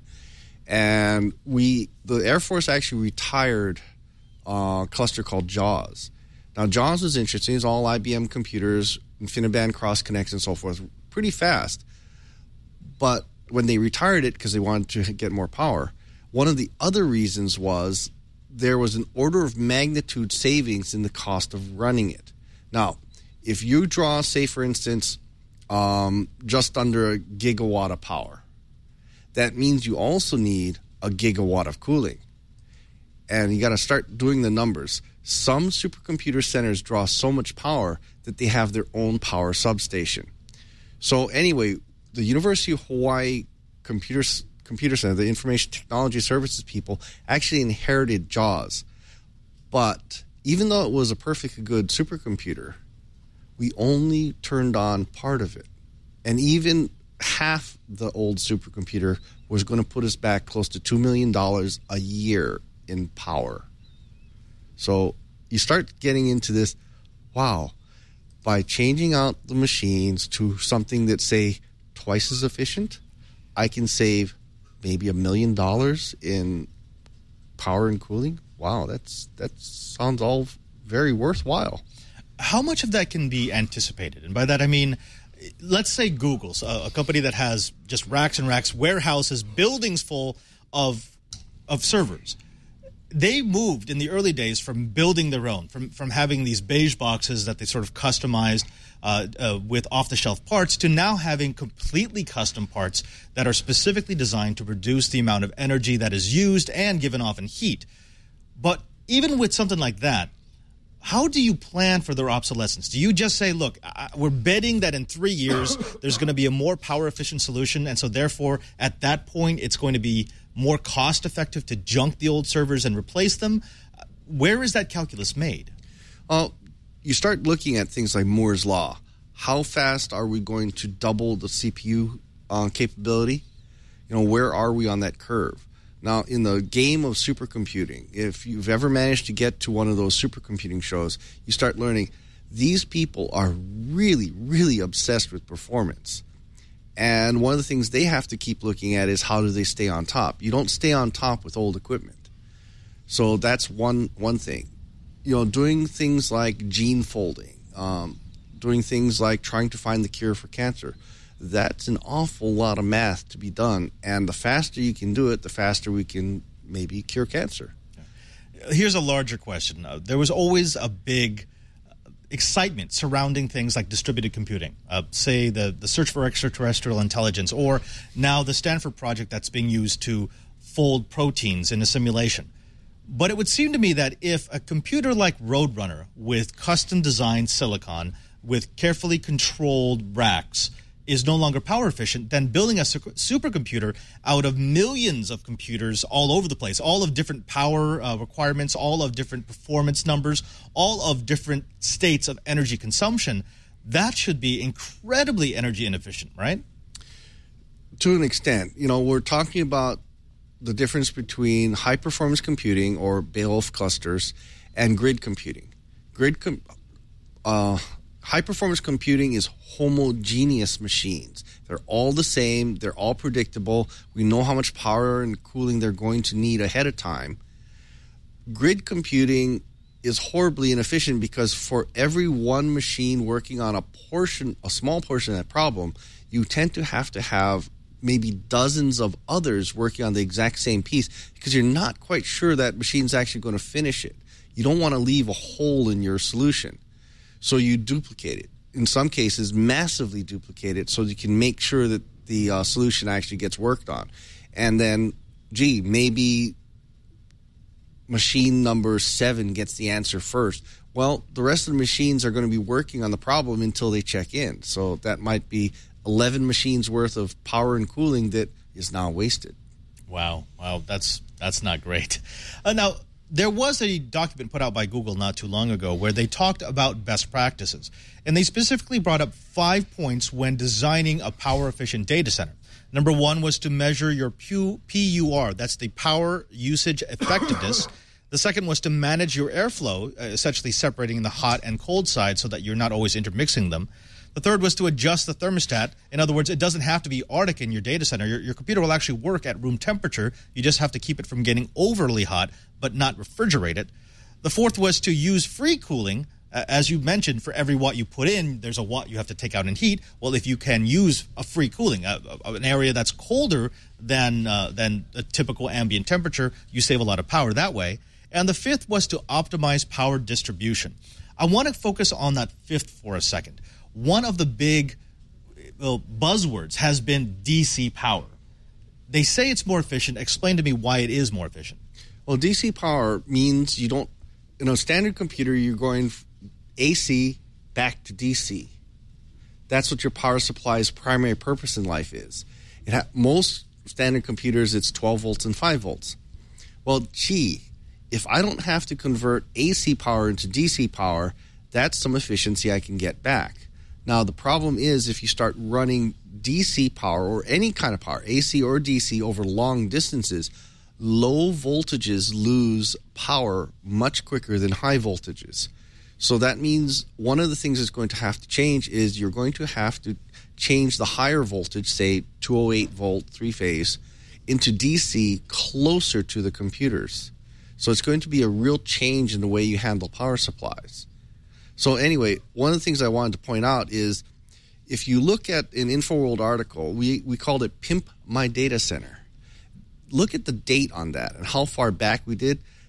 And we, the Air Force actually retired a cluster called JAWS. Now, JAWS was interesting. It's all I B M computers, InfiniBand cross connects and so forth, pretty fast. But when they retired it because they wanted to get more power, one of the other reasons was there was an order of magnitude savings in the cost of running it. Now, if you draw, say, for instance, um, just under a gigawatt of power, that means you also need a gigawatt of cooling. And you got to start doing the numbers. Some supercomputer centers draw so much power that they have their own power substation. So anyway, the University of Hawaii Computer, Computer Center, the Information Technology Services people, actually inherited JAWS. But even though it was a perfectly good supercomputer, we only turned on part of it. And even half the old supercomputer was going to put us back close to two million dollars a year in power. So you start getting into this, wow, by changing out the machines to something that's, say, twice as efficient, I can save maybe a million dollars in power and cooling. Wow, that's that sounds all very worthwhile. How much of that can be anticipated? And by that I mean, let's say Google's a, a company that has just racks and racks, warehouses, buildings full of of servers. they moved in the early days from building their own, from from having these beige boxes that they sort of customized uh, uh, with off-the-shelf parts, to now having completely custom parts that are specifically designed to reduce the amount of energy that is used and given off in heat. But even with something like that, how do you plan for their obsolescence? Do you just say, look, I, we're betting that in three years there's going to be a more power-efficient solution, and so therefore at that point it's going to be more cost-effective to junk the old servers and replace them? Where is that calculus made? Well, you start looking at things like Moore's Law. How fast are we going to double the C P U uh, capability? You know, where are we on that curve? Now, in the game of supercomputing, if you've ever managed to get to one of those supercomputing shows, you start learning these people are really, really obsessed with performance. And one of the things they have to keep looking at is how do they stay on top. You don't stay on top with old equipment. So that's one one thing. You know, doing things like gene folding, um, doing things like trying to find the cure for cancer, that's an awful lot of math to be done. And the faster you can do it, the faster we can maybe cure cancer. Here's a larger question. Uh, there was always a big excitement surrounding things like distributed computing, uh, say the, the search for extraterrestrial intelligence, or now the Stanford project that's being used to fold proteins in a simulation. But it would seem to me that if a computer like Roadrunner with custom designed silicon with carefully controlled racks is no longer power efficient, then building a su- supercomputer out of millions of computers all over the place, all of different power uh, requirements, all of different performance numbers, all of different states of energy consumption, that should be incredibly energy inefficient, right? To an extent. You know, we're talking about the difference between high-performance computing, or Beowulf clusters, and grid computing. Grid com- uh, high-performance computing is homogeneous machines. They're all the same. They're all predictable. We know how much power and cooling they're going to need ahead of time. Grid computing is horribly inefficient because for every one machine working on a portion, a small portion of that problem, you tend to have to have maybe dozens of others working on the exact same piece because you're not quite sure that machine's actually going to finish it. You don't want to leave a hole in your solution. So you duplicate it. In some cases, massively duplicate it so you can make sure that the uh, solution actually gets worked on. And then, gee, maybe machine number seven gets the answer first. Well, the rest of the machines are going to be working on the problem until they check in. So that might be eleven machines worth of power and cooling that is now wasted. Wow. Wow. That's that's not great. Uh, now, there was a document put out by Google not too long ago where they talked about best practices. And they specifically brought up five points when designing a power-efficient data center. Number one was to measure your P U R. That's the power usage effectiveness. The second was to manage your airflow, uh, essentially separating the hot and cold side so that you're not always intermixing them. The third was to adjust the thermostat. In other words, it doesn't have to be Arctic in your data center. Your, your computer will actually work at room temperature. You just have to keep it from getting overly hot, but not refrigerate it. The fourth was to use free cooling. Uh, as you mentioned, for every watt you put in, there's a watt you have to take out in heat. Well, if you can use a free cooling, uh, an area that's colder than uh, than a typical ambient temperature, you save a lot of power that way. And the fifth was to optimize power distribution. I want to focus on that fifth for a second. One of the big well, buzzwords has been D C power. They say it's more efficient. Explain to me why it is more efficient. Well, D C power means you don't, in a standard computer, you're going A C back to D C. That's what your power supply's primary purpose in life is. It ha- most standard computers, it's twelve volts and five volts. Well, gee, if I don't have to convert A C power into D C power, that's some efficiency I can get back. Now, the problem is if you start running D C power or any kind of power, A C or D C, over long distances, low voltages lose power much quicker than high voltages. So that means one of the things that's going to have to change is you're going to have to change the higher voltage, say two oh eight volt three-phase, into D C closer to the computers. So it's going to be a real change in the way you handle power supplies. So anyway, one of the things I wanted to point out is if you look at an InfoWorld article, we, we called it Pimp My Data Center. Look at the date on that and how far back we did.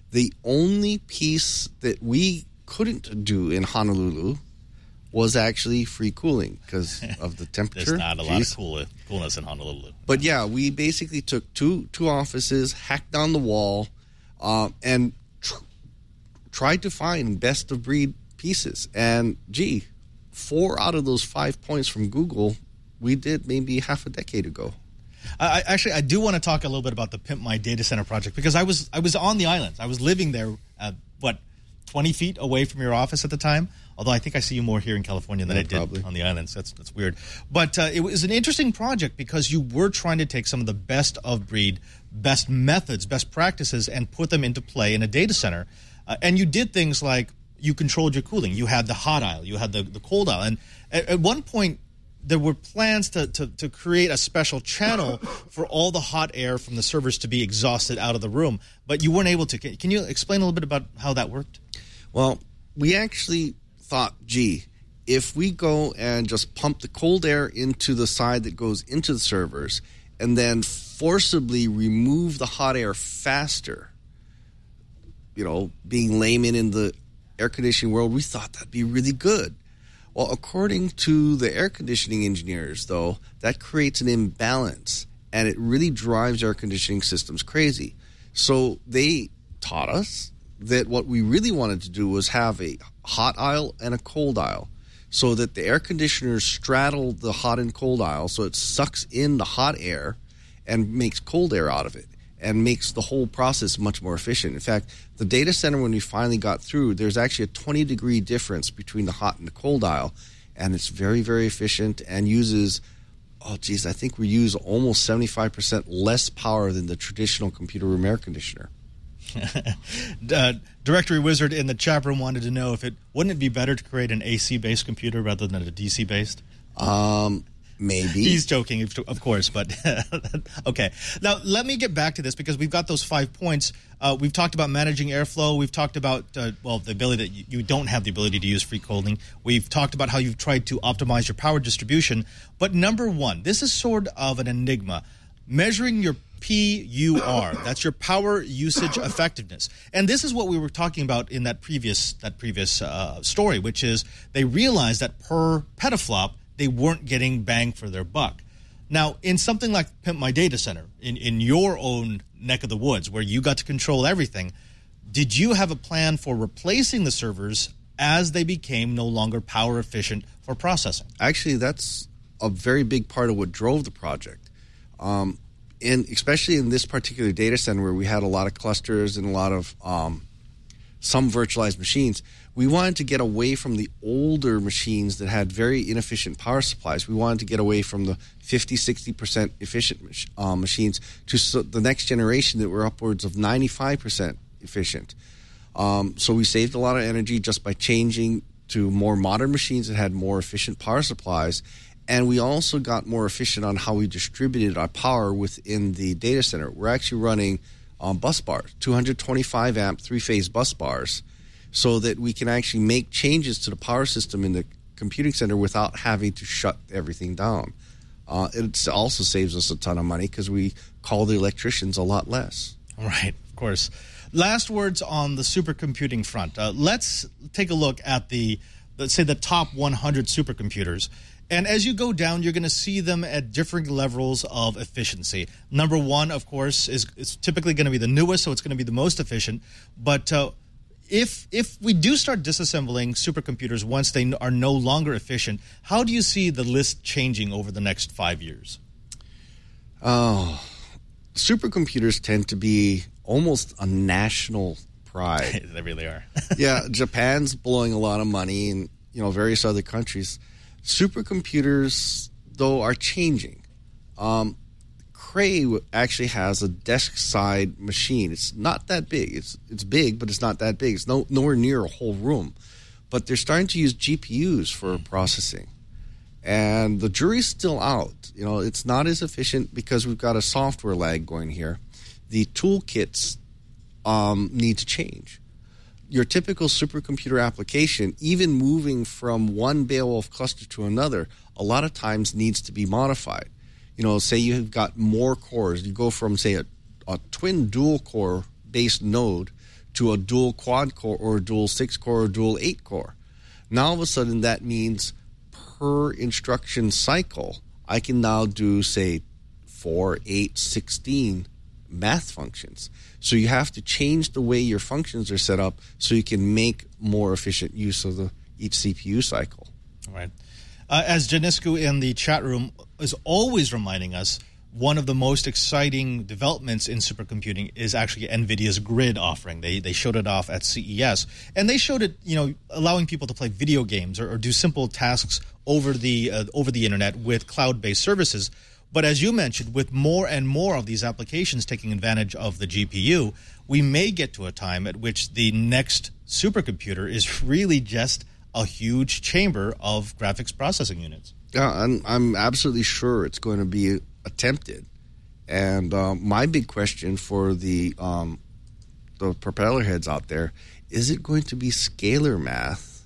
The only piece that we couldn't do in Honolulu was actually free cooling because of the temperature. There's not a lot Jeez. of cool, coolness in Honolulu. But yeah, we basically took two two offices, hacked down the wall, uh, and tr- tried to find best of breed pieces. And gee, four out of those five points from Google, we did maybe half a decade ago. I, actually, I do want to talk a little bit about the Pimp My Data Center project because I was I was on the islands. I was living there, uh, what, twenty feet away from your office at the time. Although I think I see you more here in California than Yeah, I did probably. on the islands. That's that's weird. But uh, it was an interesting project because you were trying to take some of the best of breed, best methods, best practices, and put them into play in a data center. Uh, and you did things like you controlled your cooling. You had the hot aisle. You had the, the cold aisle. And at, at one point, there were plans to, to, to create a special channel for all the hot air from the servers to be exhausted out of the room. But you weren't able to. Can, can you explain a little bit about how that worked? Well, we actually thought, gee, if we go and just pump the cold air into the side that goes into the servers and then forcibly remove the hot air faster, you know, being layman in the air conditioning world, we thought that'd be really good. Well, according to the air conditioning engineers, though, that creates an imbalance and it really drives air conditioning systems crazy. So they taught us that what we really wanted to do was have a hot aisle and a cold aisle so that the air conditioners straddle the hot and cold aisle so it sucks in the hot air and makes cold air out of it and makes the whole process much more efficient. In fact, the data center, when we finally got through, there's actually a twenty degree difference between the hot and the cold aisle, and it's very, very efficient and uses, oh geez, I think we use almost seventy-five percent less power than the traditional computer room air conditioner. uh, Directory Wizard in the chat room wanted to know if it wouldn't it be better to create an A C-based computer rather than a D C-based? Um, maybe. He's joking, of course, but okay. Now, let me get back to this because we've got those five points. Uh, we've talked about managing airflow. We've talked about, uh, well, the ability that you, you don't have the ability to use free cooling. We've talked about how you've tried to optimize your power distribution. But number one, this is sort of an enigma. Measuring your P U R, that's your power usage effectiveness. And this is what we were talking about in that previous that previous uh, story, which is they realized that per petaflop, they weren't getting bang for their buck. Now, in something like Pimp My Data Center, in, in your own neck of the woods, where you got to control everything, did you have a plan for replacing the servers as they became no longer power efficient for processing? Actually, that's a very big part of what drove the project. Um, and especially in this particular data center where we had a lot of clusters and a lot of um, some virtualized machines, we wanted to get away from the older machines that had very inefficient power supplies. We wanted to get away from the fifty, sixty percent efficient mach- uh, machines to so the next generation that were upwards of ninety-five percent efficient. Um, so we saved a lot of energy just by changing to more modern machines that had more efficient power supplies. And we also got more efficient on how we distributed our power within the data center. We're actually running um, bus bars, two hundred twenty-five amp three-phase bus bars, so that we can actually make changes to the power system in the computing center without having to shut everything down. Uh, it also saves us a ton of money because we call the electricians a lot less. Right, of course. Last words on the supercomputing front. Uh, let's take a look at the, let's say, the top one hundred supercomputers. And as you go down, you're going to see them at different levels of efficiency. Number one, of course, is, is typically going to be the newest, so it's going to be the most efficient. But uh, if if we do start disassembling supercomputers once they are no longer efficient, how do you see the list changing over the next five years? Oh, supercomputers tend to be almost a national pride. They really are. Yeah, Japan's blowing a lot of money, and you know various other countries. Supercomputers, though, are changing. Um, Cray actually has a desk-side machine. It's not that big. It's it's big, but it's not that big. It's no nowhere near a whole room. But they're starting to use G P Us for processing. And the jury's still out. You know, it's not as efficient because we've got a software lag going here. The toolkits um, need to change. Your typical supercomputer application, even moving from one Beowulf cluster to another, a lot of times needs to be modified. You know, say you've got more cores. You go from, say, a, a twin dual-core based node to a dual quad core or a dual six core or dual eight core. Now all of a sudden that means per instruction cycle, I can now do, say, four, eight, sixteen math functions. So you have to change the way your functions are set up so you can make more efficient use of the each C P U cycle. All right. Uh, as Janisku in the chat room is always reminding us, one of the most exciting developments in supercomputing is actually NVIDIA's Grid offering. They they showed it off at C E S, and they showed it, you know, allowing people to play video games or, or do simple tasks over the uh, over the internet with cloud-based services. But as you mentioned, with more and more of these applications taking advantage of the G P U, we may get to a time at which the next supercomputer is really just a huge chamber of graphics processing units. Yeah, I'm, I'm absolutely sure it's going to be attempted. And um, my big question for the um, the propeller heads out there, is it going to be scalar math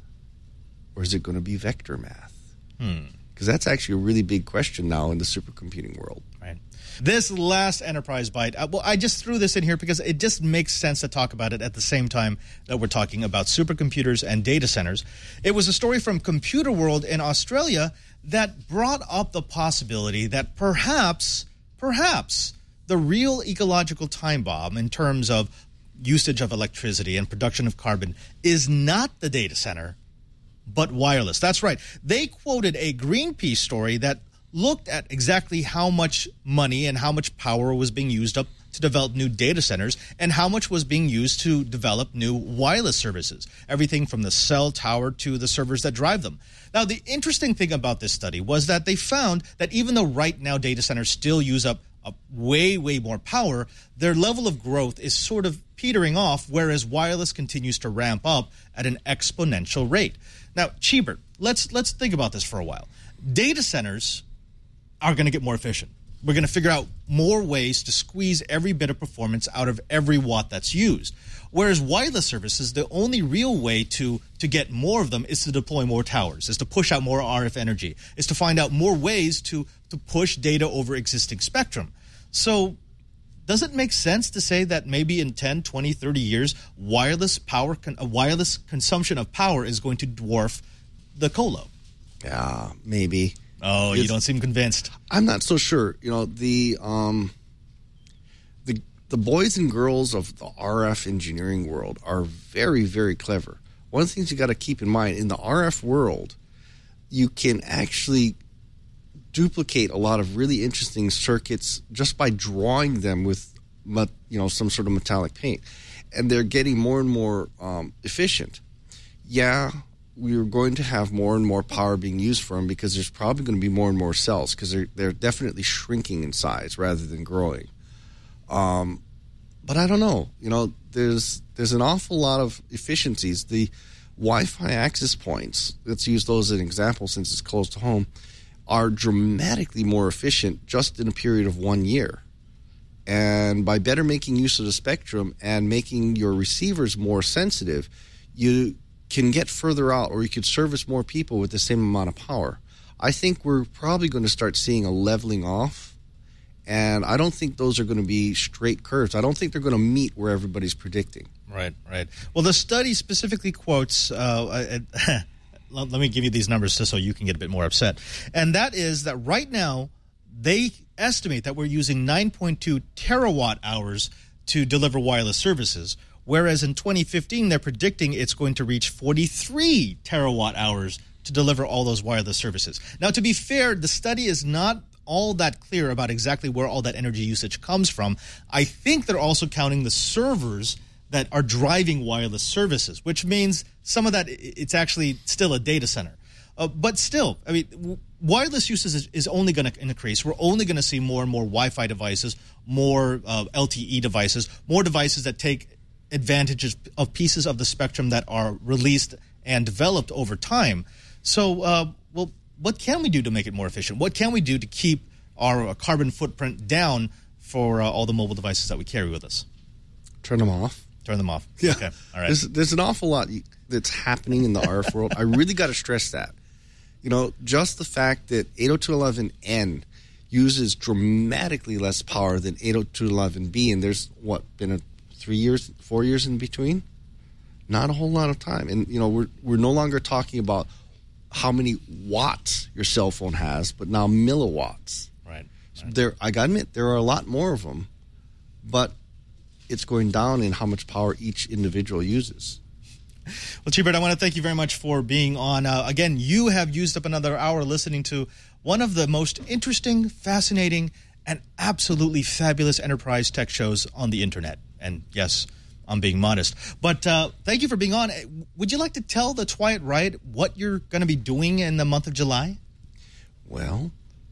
or is it going to be vector math? Hmm. Because that's actually a really big question now in the supercomputing world. Right. This last Enterprise Byte, uh, well, I just threw this in here because it just makes sense to talk about it at the same time that we're talking about supercomputers and data centers. It was a story from Computer World in Australia that brought up the possibility that perhaps, perhaps, the real ecological time bomb in terms of usage of electricity and production of carbon is not the data center, but wireless. That's right. They quoted a Greenpeace story that looked at exactly how much money and how much power was being used up to develop new data centers and how much was being used to develop new wireless services, everything from the cell tower to the servers that drive them. Now, the interesting thing about this study was that they found that even though right now data centers still use up uh, way, way more power, their level of growth is sort of petering off, whereas wireless continues to ramp up at an exponential rate. Now, Cheebert, let's let's think about this for a while. Data centers are going to get more efficient. We're going to figure out more ways to squeeze every bit of performance out of every watt that's used. Whereas wireless services, the only real way to, to get more of them is to deploy more towers, is to push out more R F energy, is to find out more ways to, to push data over existing spectrum. So does it make sense to say that maybe in ten, twenty, thirty years, wireless power, con- uh, wireless consumption of power is going to dwarf the colo? Yeah, maybe. Oh, it's, you don't seem convinced. I'm not so sure. You know, the um, the the boys and girls of the R F engineering world are very, very clever. One of the things you got to keep in mind, in the R F world, you can actually duplicate a lot of really interesting circuits just by drawing them with, you know, some sort of metallic paint. And they're getting more and more um, efficient. Yeah, we're going to have more and more power being used for them because there's probably going to be more and more cells because they're, they're definitely shrinking in size rather than growing. Um, but I don't know. You know, there's there's an awful lot of efficiencies. The Wi-Fi access points, let's use those as an example since it's close to home, are dramatically more efficient just in a period of one year. And by better making use of the spectrum and making your receivers more sensitive, you can get further out or you could service more people with the same amount of power. I think we're probably going to start seeing a leveling off, and I don't think those are going to be straight curves. I don't think they're going to meet where everybody's predicting. Right, right. Well, the study specifically quotes, uh, uh, let me give you these numbers just so you can get a bit more upset, and that is that right now they estimate that we're using nine point two terawatt hours to deliver wireless services, whereas in twenty fifteen they're predicting it's going to reach forty-three terawatt hours to deliver all those wireless services. Now, to be fair, the study is not all that clear about exactly where all that energy usage comes from. I think they're also counting the servers that are driving wireless services, which means some of that, it's actually still a data center. Uh, but still, I mean, w- wireless usage is, is only going to increase. We're only going to see more and more Wi-Fi devices, more uh, L T E devices, more devices that take advantages of pieces of the spectrum that are released and developed over time. So, uh, well, what can we do to make it more efficient? What can we do to keep our uh, carbon footprint down for uh, all the mobile devices that we carry with us? Turn them off. Turn them off. Yeah. Okay. All right. There's, there's an awful lot that's happening in the R F world. I really got to stress that. You know, just the fact that eight oh two dot eleven N uses dramatically less power than eight oh two dot eleven B, and there's, what, been a three years, four years in between. Not a whole lot of time. And, you know, we're we're no longer talking about how many watts your cell phone has, but now milliwatts. Right. So there, I got to admit, there are a lot more of them, but it's going down in how much power each individual uses. Well, T-Bird, I want to thank you very much for being on. Uh, again, you have used up another hour listening to one of the most interesting, fascinating, and absolutely fabulous enterprise tech shows on the internet. And yes, I'm being modest. But uh, thank you for being on. Would you like to tell the Twiat Riot what you're going to be doing in the month of July? Well,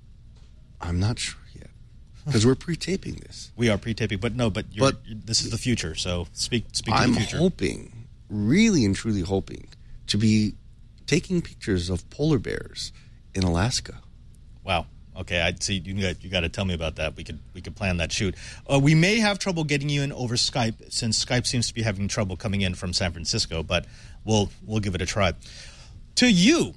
I'm not sure yet because we're pre-taping this. We are pre-taping, but no, but, you're, but this is the future. So speak, speak I'm to the future. I'm hoping, really and truly hoping, to be taking pictures of polar bears in Alaska. Wow. Okay, I see. You got, you got to tell me about that. We could we could plan that shoot. Uh, we may have trouble getting you in over Skype since Skype seems to be having trouble coming in from San Francisco, but we'll we'll give it a try. To you,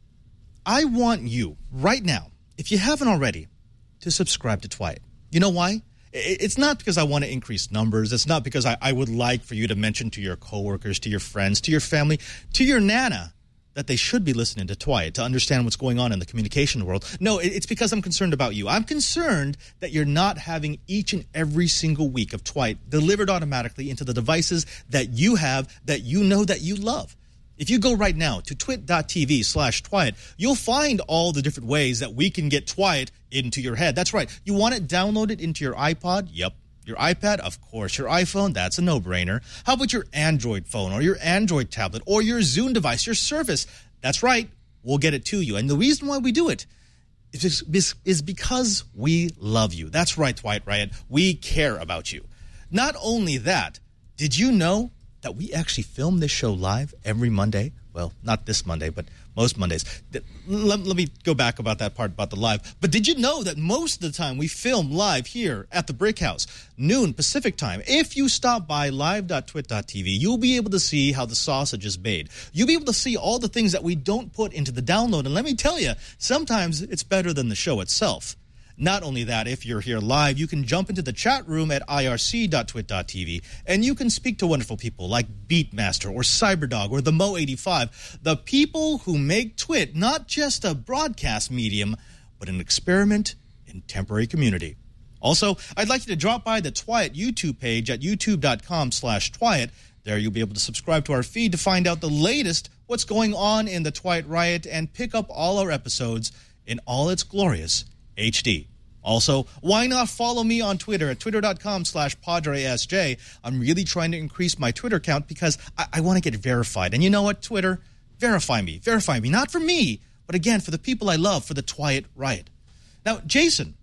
I want you right now, if you haven't already, to subscribe to Twiat. You know why? It's not because I want to increase numbers. It's not because I, I would like for you to mention to your coworkers, to your friends, to your family, to your nana, that they should be listening to Twiat to understand what's going on in the communication world. No, it's because I'm concerned about you. I'm concerned that you're not having each and every single week of Twiat delivered automatically into the devices that you have, that you know that you love. If you go right now to twit.tv slash Twiat, you'll find all the different ways that we can get Twiat into your head. That's right. You want it downloaded into your iPod? Yep. Your iPad? Of course. Your iPhone? That's a no-brainer. How about your Android phone or your Android tablet or your Zune device, your Surface? That's right. We'll get it to you. And the reason why we do it is, is because we love you. That's right, Twiat Riot. We care about you. Not only that, did you know that we actually film this show live every Monday? Well, not this Monday, but most Mondays. Let, let me go back about that part about the live. But did you know that most of the time we film live here at the Brick House, noon Pacific time? If you stop by live dot twit dot t v, you'll be able to see how the sausage is made. You'll be able to see all the things that we don't put into the download. And let me tell you, sometimes it's better than the show itself. Not only that, if you're here live, you can jump into the chat room at I R C dot twit dot t v, and you can speak to wonderful people like Beatmaster or Cyberdog or the Mo eighty-five, the people who make Twit not just a broadcast medium, but an experiment in temporary community. Also, I'd like you to drop by the Twiat YouTube page at youtube.com slash Twiat. There you'll be able to subscribe to our feed to find out the latest, what's going on in the Twiat Riot, and pick up all our episodes in all its glorious H D. Also, why not follow me on Twitter at twitter.com slash PadreSJ. I'm really trying to increase my Twitter count because I, I want to get verified. And you know what, Twitter? Verify me. Verify me. Not for me, but again, for the people I love, for the Twiat Riot. Now, Jason,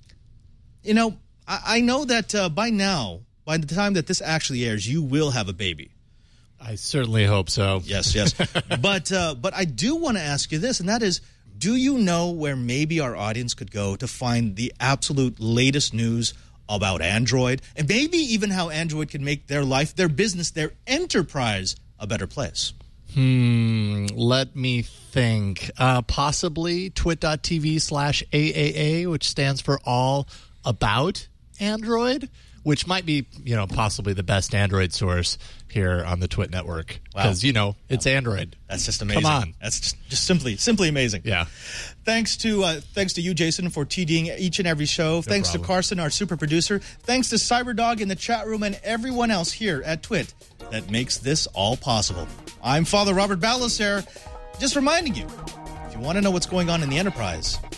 you know, I, I know that uh, by now, by the time that this actually airs, you will have a baby. I certainly hope so. Yes, yes. but uh, but I do want to ask you this, and that is, do you know where maybe our audience could go to find the absolute latest news about Android, and maybe even how Android can make their life, their business, their enterprise a better place? Hmm, let me think. Uh, possibly twit.tv slash AAA, which stands for All About Android, which might be, you know, possibly the best Android source here on the Twit network. Because, Wow. you know, it's Wow. Android. That's just amazing. Come on. That's just, just simply simply amazing. Yeah. Thanks to uh, thanks to you, Jason, for TDing each and every show. Thanks problem. to Carson, our super producer. Thanks to Cyberdog in the chat room and everyone else here at Twit that makes this all possible. I'm Father Robert Balacer, just reminding you, if you want to know what's going on in the enterprise,